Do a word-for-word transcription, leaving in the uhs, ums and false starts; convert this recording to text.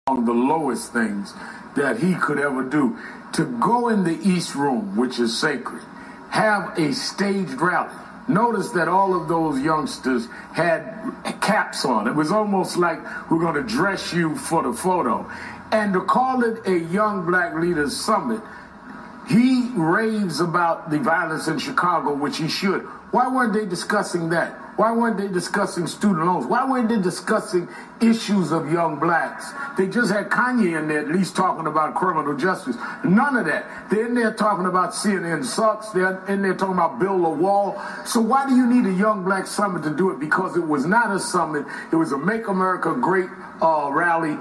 the lowest things that he could ever do. To go in the East Room, which is sacred, have a staged rally. Notice that all of those youngsters had caps on. It was almost like we're going to dress you for the photo. And to call it a Young Black Leaders Summit, he raves about the violence in Chicago, which he should. Why weren't they discussing that? Why weren't they discussing student loans? Why weren't they discussing issues of young blacks? They just had Kanye in there at least talking about criminal justice. None of that. They're in there talking about C N N sucks. They're in there talking about build a wall. So why do you need a Young Black Summit to do it? Because it was not a summit. It was a Make America Great uh, rally.